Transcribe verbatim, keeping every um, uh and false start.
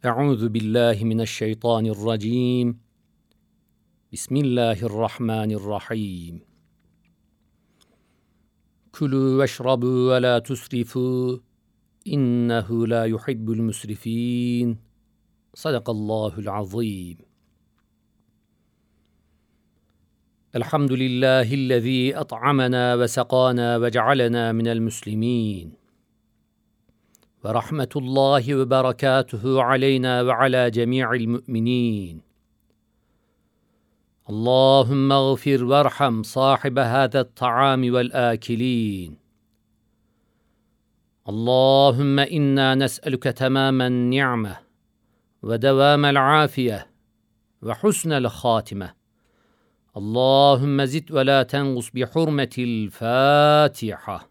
أعوذ بالله من الشيطان الرجيم. بسم الله الرحمن الرحيم. كلوا واشربوا ولا تسرفوا إنه لا يحب المسرفين. صدق الله العظيم. الحمد لله الذي أطعمنا وسقانا وجعلنا من المسلمين، ورحمة الله وبركاته علينا وعلى جميع المؤمنين. اللهم اغفر وارحم صاحب هذا الطعام والآكلين. اللهم إنا نسألك تمام النعمة ودوام العافية وحسن الخاتمة. اللهم زد ولا تنقص بحرمة الفاتحة.